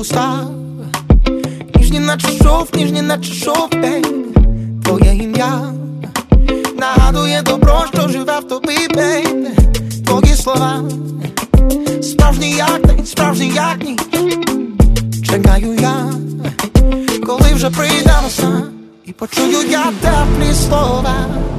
вуста, ніжні наче шов, бейб. Твоє ім'я нагадує добро, що живе в тобі, бейб. Твої слова справжні як день, справжні як ніч. Чекаю я, коли вже прийде весна, і почую я теплі слова,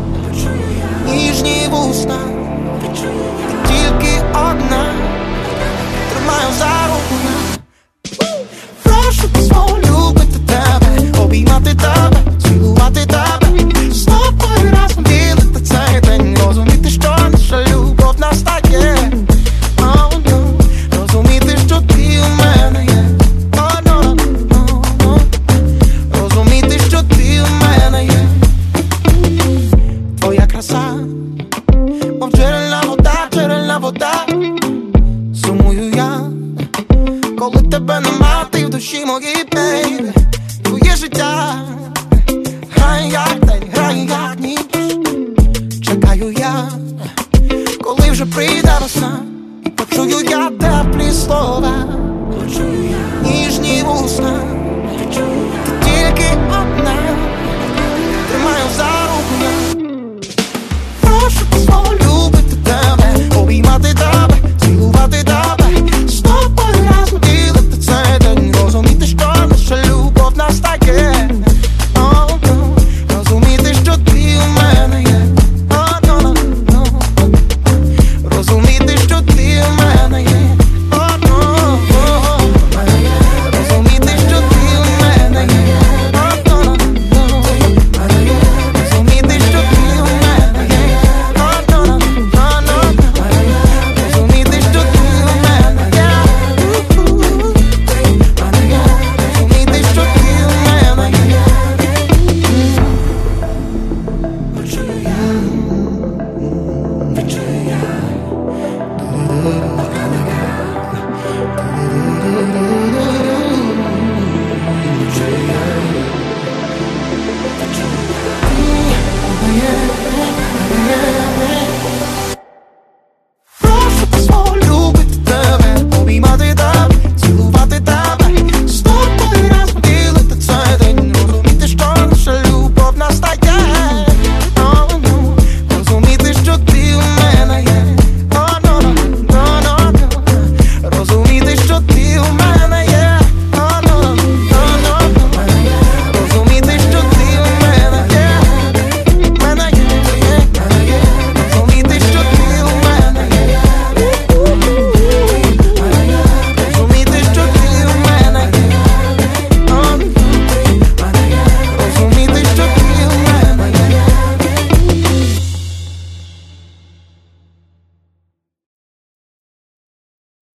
ніжні вуста, тільки одна, тримаю за руку я. Прошу, дозволю бити тебе, обіймати тебе, цілувати тебе, з тобою разом ділити цей день, розуміти, що наша любов настає. Розуміти, що ти у мене є. Розуміти, що ти у мене є. Твоя краса, мов джерельна вода. Сумую я, коли тебе нема, ти в душі моїй, бейбі. Твоє життя грає як день, грає як ніч. Чекаю я, коли вже прийде весна, і почую я теплі слова, ніжні вуста,